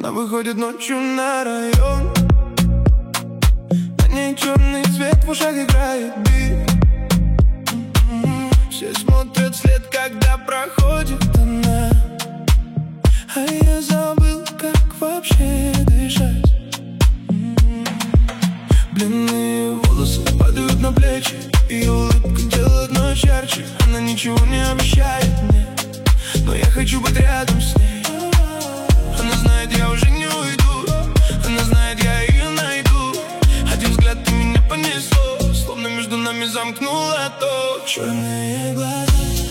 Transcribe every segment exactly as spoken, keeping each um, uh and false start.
Она выходит ночью на район. На ней черный цвет, в ушах играет бит. Все смотрят вслед, когда проходит она, а я забыл, как вообще дышать. Длинные волосы падают на плечи, ее улыбка делает ночь ярче. Она ничего не обещает мне, но я хочу быть рядом с ней. Она знает, я уже не уйду. Она знает, я ее найду. Один взгляд, и меня понесло, словно между нами замкнуло то черные глаза.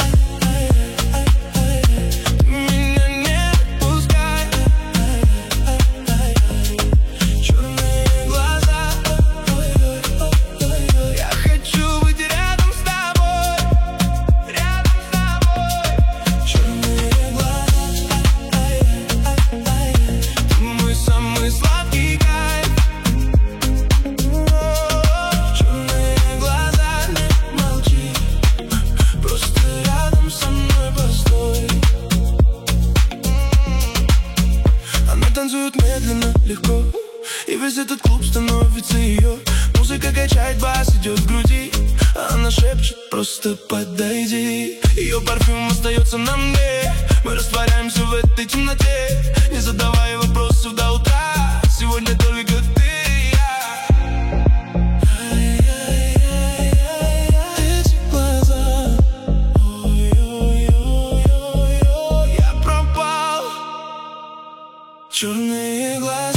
Танцует медленно, легко, и весь этот клуб становится ее. Музыка качает, бас идет в груди, а она шепчет: просто подойди. Ее парфюм остается на мне. Мы растворяемся в этой темноте, не задавая вопросов до утра. Сегодня только ты и я. Эти глаза, ой-ой-ой-ой-ой, я пропал. Черные глаза.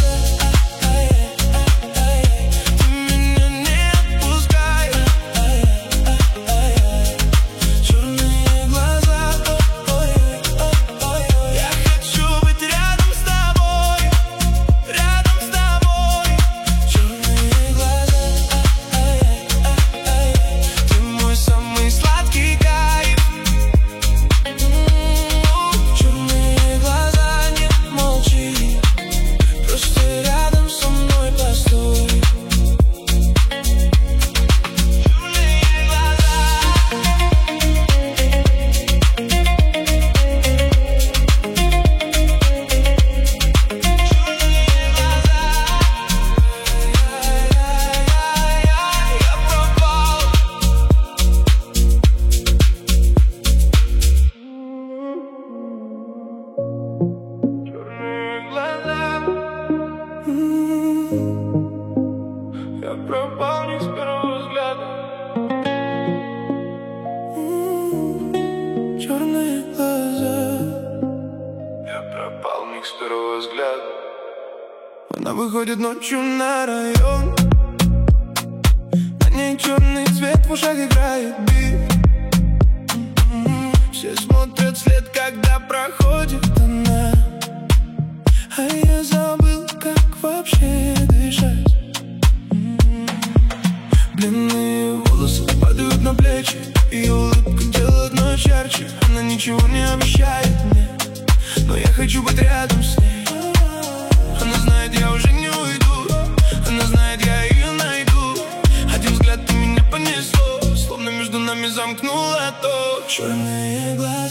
Я пропал не с первого взгляда. Черные глаза. Я пропал в них с первого взгляда. Она выходит ночью на район. На ней черный цвет, в ушах играет бит. Все смотрят вслед, когда проходит она, а я забыл, как вообще дышать. Длинные волосы падают на плечи, ее улыбка делает ночь ярче. Она ничего не обещает мне, но я хочу быть рядом с ней. Она знает, я уже не уйду. Она знает, я ее найду. Один взгляд, и меня понесло, словно между нами замкнуло то черные глаза.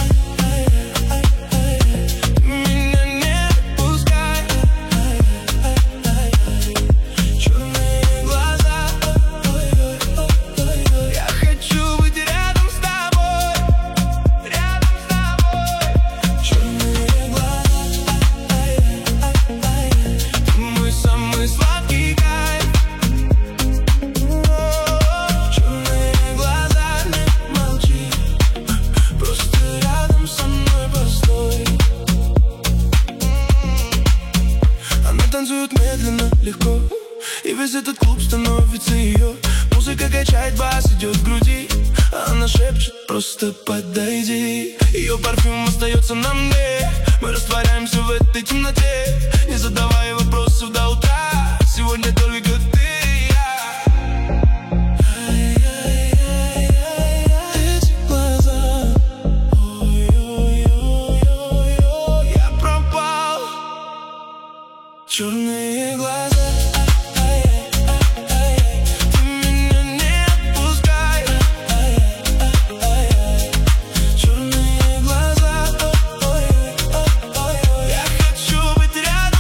Танцует медленно, легко, и весь этот клуб становится ее. Музыка качает, бас идет в груди, а она шепчет: просто подойди. Ее парфюм остается на мне. Мы растворяемся в этой темноте, не задавая вопросов до утра. Сегодня только ты и я. Эти глаза, ой-ой-ой-ой-ой, я пропал. Черные глаза. Черные глаза, ой-ой-ой-ой-ой, я хочу быть рядом.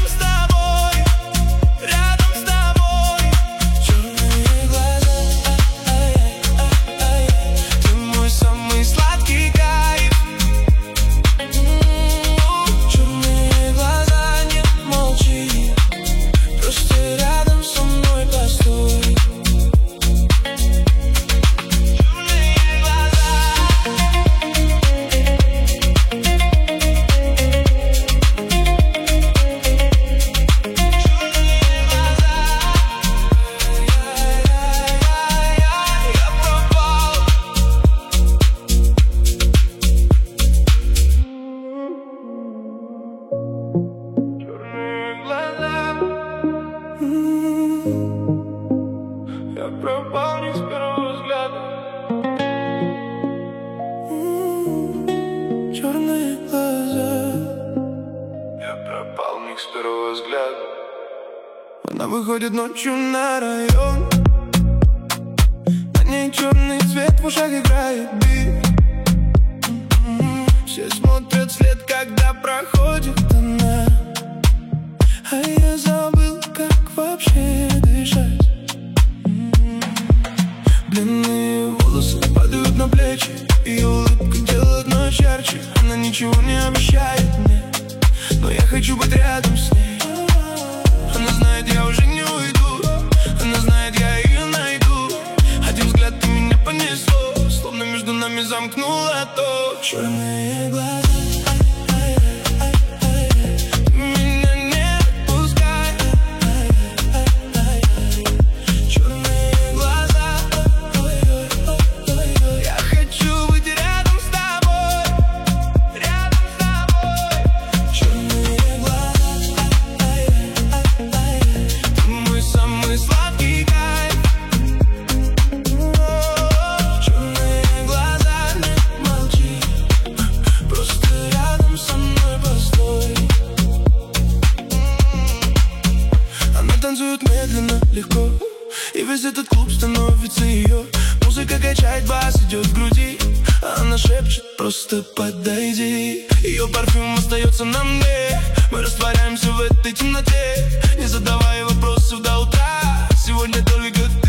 первого взгляда. Она выходит ночью на район, на ней черный цвет, в ушах играет бит. Все смотрят вслед, когда проходит она, а я забыл, как вообще дышать. Длинные волосы падают на плечи, ее улыбка делает ночь ярче. Она ничего не обещает мне, но я хочу быть рядом с ней. Она знает, я уже не уйду, она знает, я ее найду. Один взгляд и меня понесло, словно между нами замкнуло то. Черные глаза, меня не отпускай. Черные глаза, я хочу быть рядом с тобой, рядом с тобой. Черные глаза, ты мой самый сладкий кайф. Черные глаза, не молчи, просто рядом со мной постой. Она танцует медленно, легко, и весь этот клуб становится ее. Музыка качает, бас идет в груди, а она шепчет: просто подойди. Ее парфюм остается на мне, мы растворяемся в этой темноте, не задавая вопросов до утра. Сегодня только ты.